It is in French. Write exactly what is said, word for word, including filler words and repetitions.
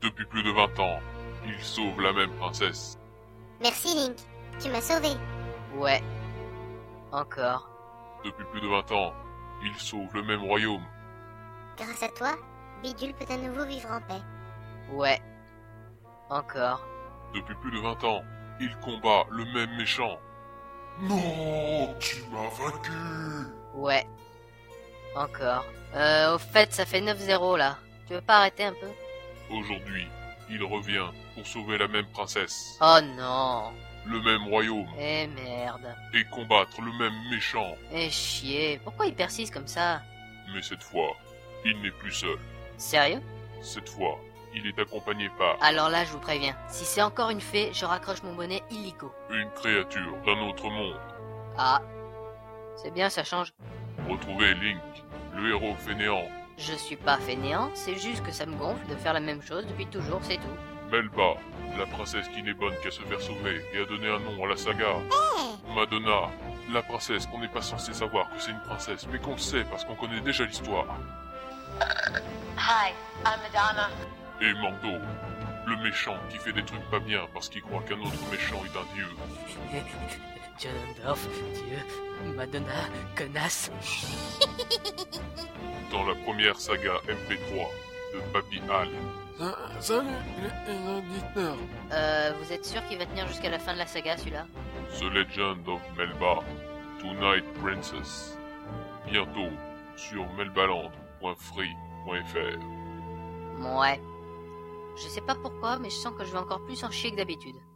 Depuis plus de vingt ans, il sauve la même princesse. Merci Link, tu m'as sauvé. Ouais. Encore. Depuis plus de vingt ans, il sauve le même royaume. Grâce à toi, Bidule peut à nouveau vivre en paix. Ouais. Encore. Depuis plus de vingt ans, il combat le même méchant. Non, tu m'as vaincu. Ouais. Encore. Euh, au fait, ça fait neuf zéro là. Tu veux pas arrêter un peu? Aujourd'hui, il revient pour sauver la même princesse, Oh non. le même royaume, Eh merde. et combattre le même méchant. Eh chier. Pourquoi il persiste comme ça? Mais cette fois, il n'est plus seul. Sérieux? Cette fois, il est accompagné par Alors là, je vous préviens. Si c'est encore une fée, je raccroche mon bonnet illico. une créature d'un autre monde. Ah. C'est bien, ça change. Retrouvez Link, le héros fainéant. Je suis pas fainéant, c'est juste que ça me gonfle de faire la même chose depuis toujours, c'est tout. Melba, la princesse qui n'est bonne qu'à se faire sauver et a donné un nom à la saga. Madonna, la princesse qu'on n'est pas censé savoir que c'est une princesse, mais qu'on le sait parce qu'on connaît déjà l'histoire. Hi, I'm Madonna. Et Mordo, le méchant qui fait des trucs pas bien parce qu'il croit qu'un autre méchant est un dieu. Ganondorf, Dieu, Madonna, connasse. Dans la première saga M P trois de Papy Hal. Salut les, les auditeurs. Euh, vous êtes sûr qu'il va tenir jusqu'à la fin de la saga, celui-là? The Legend of Melba, Tonight Princess. Bientôt sur melbaland point free point f r. Ouais. Je sais pas pourquoi, mais je sens que je vais encore plus en chier que d'habitude.